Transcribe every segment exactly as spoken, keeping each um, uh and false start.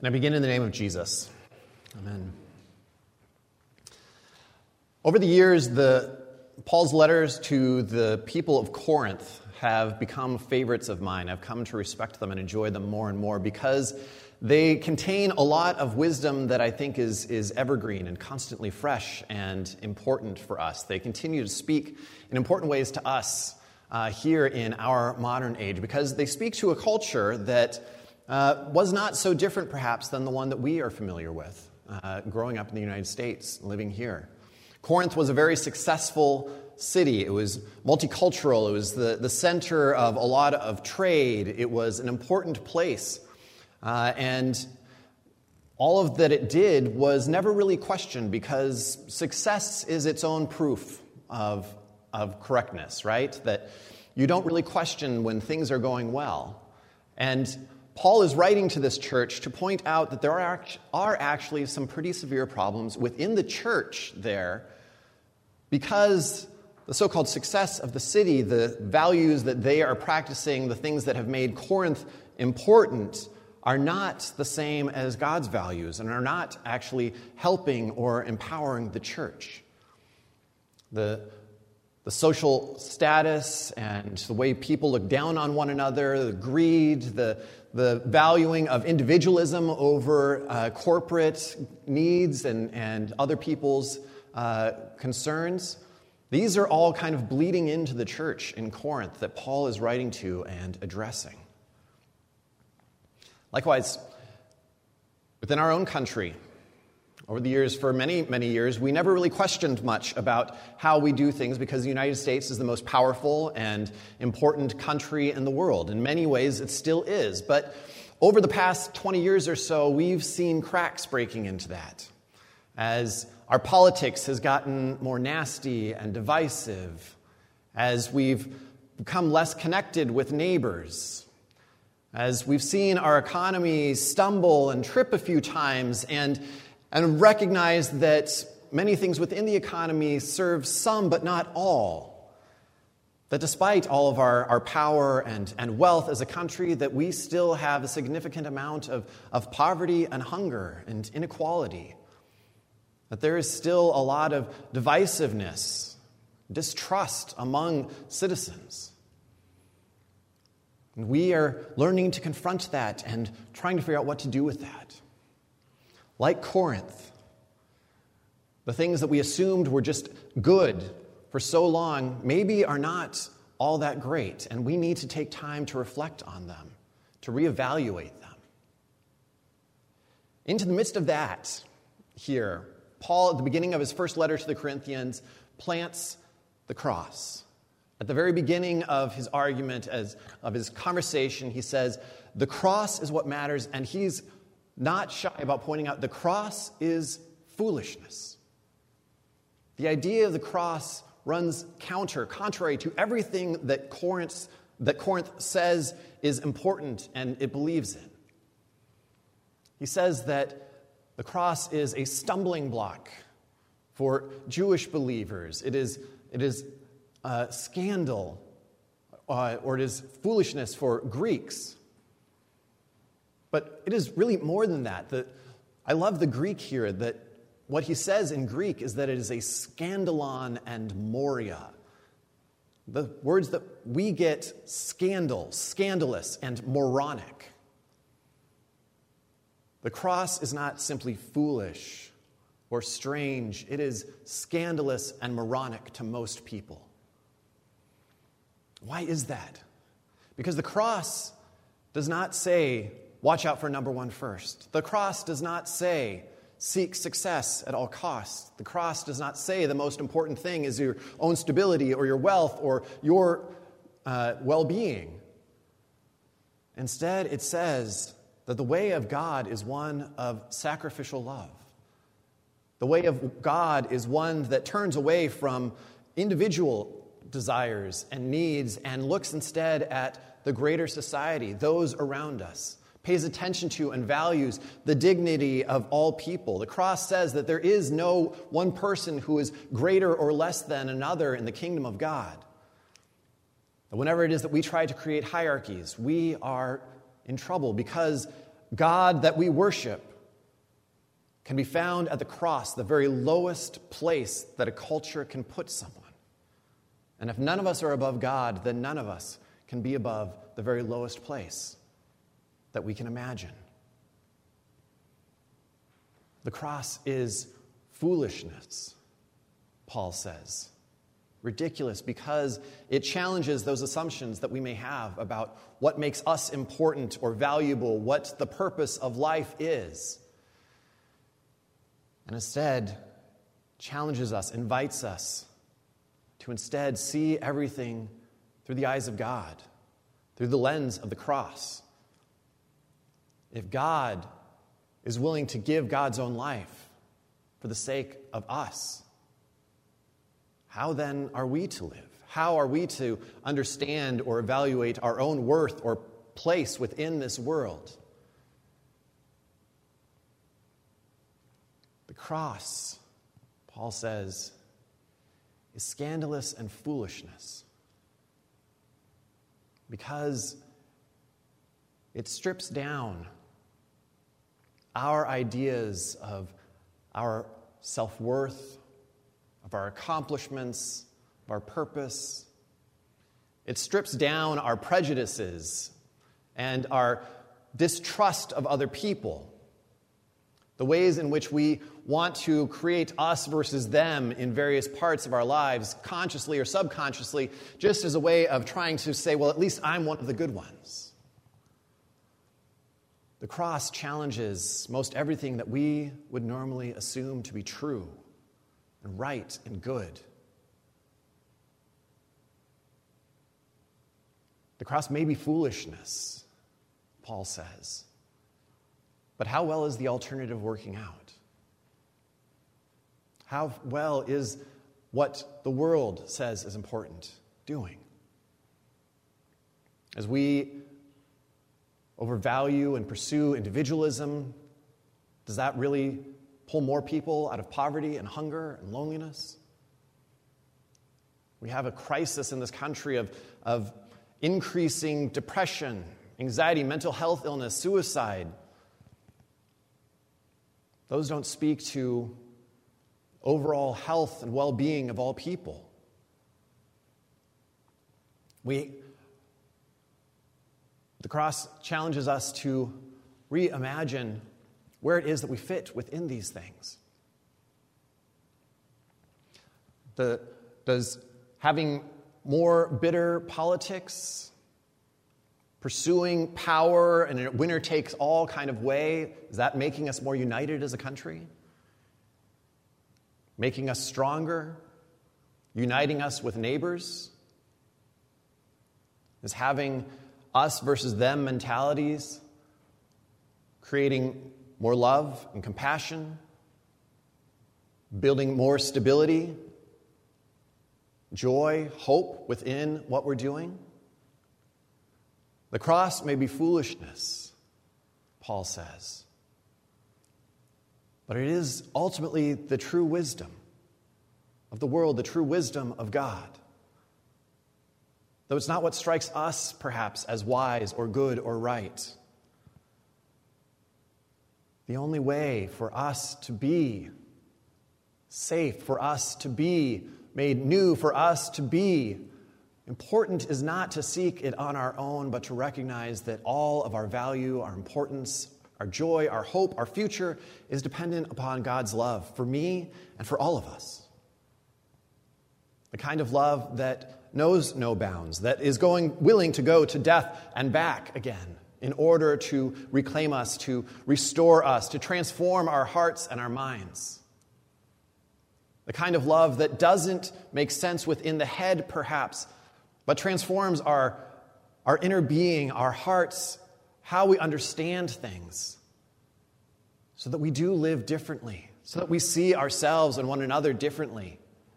And I begin in the name of Jesus. Amen. Over the years, the Paul's letters to the people of Corinth have become favorites of mine. I've come to respect them and enjoy them more and more because they contain a lot of wisdom that I think is, is evergreen and constantly fresh and important for us. They continue to speak in important ways to us uh, here in our modern age because they speak to a culture that uh, was not so different perhaps than the one that we are familiar with uh, growing up in the United States, living here. Corinth was a very successful city. It was multicultural. It was the, the center of a lot of trade. It was an important place. Uh, and all of that it did was never really questioned because success is its own proof of, of correctness, right? That you don't really question when things are going well. And Paul is writing to this church to point out that there are, are actually some pretty severe problems within the church there because the so-called success of the city, the values that they are practicing, the things that have made Corinth important, are not the same as God's values and are not actually helping or empowering the church. The, the social status and the way people look down on one another, the greed, the, the valuing of individualism over uh, corporate needs and, and other people's uh, concerns, these are all kind of bleeding into the church in Corinth that Paul is writing to and addressing. Likewise, within our own country, over the years, for many, many years, we never really questioned much about how we do things because the United States is the most powerful and important country in the world. In many ways, it still is. But over the past twenty years or so, we've seen cracks breaking into that as our politics has gotten more nasty and divisive, as we've become less connected with neighbors, as we've seen our economy stumble and trip a few times and, and recognize that many things within the economy serve some but not all. That despite all of our, our power and, and wealth as a country, that we still have a significant amount of, of poverty and hunger and inequality. That there is still a lot of divisiveness, distrust among citizens. And we are learning to confront that and trying to figure out what to do with that. Like Corinth, the things that we assumed were just good for so long maybe are not all that great, and we need to take time to reflect on them, to reevaluate them. Into the midst of that, here, Paul, at the beginning of his first letter to the Corinthians, plants the cross. At the very beginning of his argument, as of his conversation, he says, the cross is what matters, and he's not shy about pointing out the cross is foolishness. The idea of the cross runs counter, contrary to everything that Corinth, that Corinth says is important and it believes in. He says that the cross is a stumbling block for Jewish believers. It is, it is Uh, scandal, uh, or it is foolishness for Greeks. But it is really more than that. The, I love the Greek here, that what he says in Greek is that it is a scandalon and moria. The words that we get scandal, scandalous, and moronic. The cross is not simply foolish or strange. It is scandalous and moronic to most people. Why is that? Because the cross does not say, watch out for number one first. The cross does not say, seek success at all costs. The cross does not say the most important thing is your own stability or your wealth or your uh, well-being. Instead, it says that the way of God is one of sacrificial love. The way of God is one that turns away from individual desires and needs and looks instead at the greater society, those around us, pays attention to and values the dignity of all people. The cross says that there is no one person who is greater or less than another in the kingdom of God. Whenever it is that we try to create hierarchies, we are in trouble because God that we worship can be found at the cross, the very lowest place that a culture can put someone. And if none of us are above God, then none of us can be above the very lowest place that we can imagine. The cross is foolishness, Paul says. Ridiculous because it challenges those assumptions that we may have about what makes us important or valuable, what the purpose of life is. And instead, challenges us, invites us to instead see everything through the eyes of God, through the lens of the cross. If God is willing to give God's own life for the sake of us, how then are we to live? How are we to understand or evaluate our own worth or place within this world? The cross, Paul says, is scandalous and foolishness because it strips down our ideas of our self-worth, of our accomplishments, of our purpose. It strips down our prejudices and our distrust of other people, the ways in which we want to create us versus them in various parts of our lives, consciously or subconsciously, just as a way of trying to say, well, at least I'm one of the good ones. The cross challenges most everything that we would normally assume to be true and right and good. The cross may be foolishness, Paul says, but how well is the alternative working out? How well is what the world says is important doing? As we overvalue and pursue individualism, does that really pull more people out of poverty and hunger and loneliness? We have a crisis in this country of, of increasing depression, anxiety, mental health illness, suicide. Those don't speak to overall health and well-being of all people. We, the cross challenges us to reimagine where it is that we fit within these things. The, does having more bitter politics, pursuing power in a winner-takes-all kind of way, is that making us more united as a country? Making us stronger? Uniting us with neighbors? Is having us versus them mentalities creating more love and compassion? Building more stability, joy, hope within what we're doing? The cross may be foolishness, Paul says, but it is ultimately the true wisdom of the world, the true wisdom of God. Though it's not what strikes us, perhaps, as wise or good or right. The only way for us to be safe, for us to be made new, for us to be important is not to seek it on our own, but to recognize that all of our value, our importance, our joy, our hope, our future is dependent upon God's love for me and for all of us. The kind of love that knows no bounds, that is going willing to go to death and back again in order to reclaim us, to restore us, to transform our hearts and our minds. The kind of love that doesn't make sense within the head, perhaps, but transforms our, our inner being, our hearts, how we understand things, so that we do live differently, so that we see ourselves and one another differently,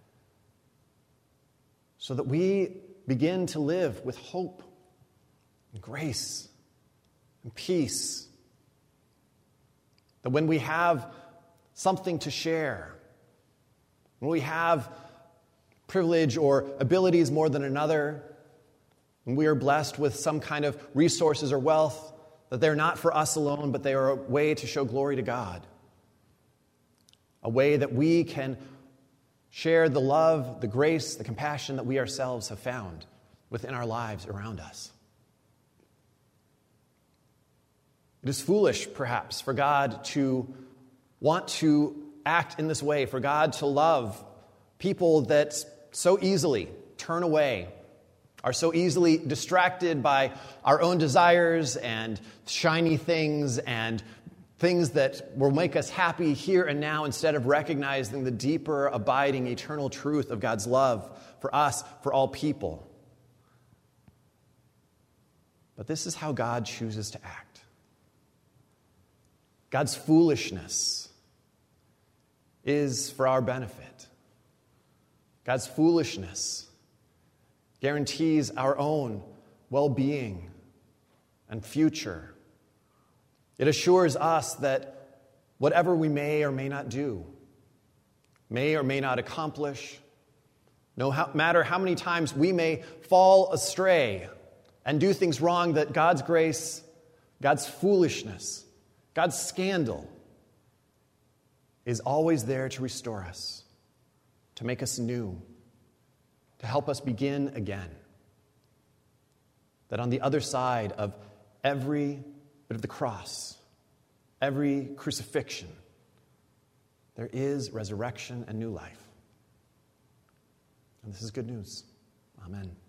so that we begin to live with hope and grace and peace. That when we have something to share, when we have privilege or abilities more than another, when we are blessed with some kind of resources or wealth, that they're not for us alone, but they are a way to show glory to God. A way that we can share the love, the grace, the compassion that we ourselves have found within our lives around us. It is foolish, perhaps, for God to want to act in this way, for God to love people that so easily turn away, are so easily distracted by our own desires and shiny things and things that will make us happy here and now, instead of recognizing the deeper, abiding, eternal truth of God's love for us, for all people. But this is how God chooses to act. God's foolishness is for our benefit. God's foolishness guarantees our own well-being and future. It assures us that whatever we may or may not do, may or may not accomplish, no matter how many times we may fall astray and do things wrong, that God's grace, God's foolishness, God's scandal is always there to restore us, to make us new, to help us begin again. That on the other side of every bit of the cross, every crucifixion, there is resurrection and new life. And this is good news. Amen.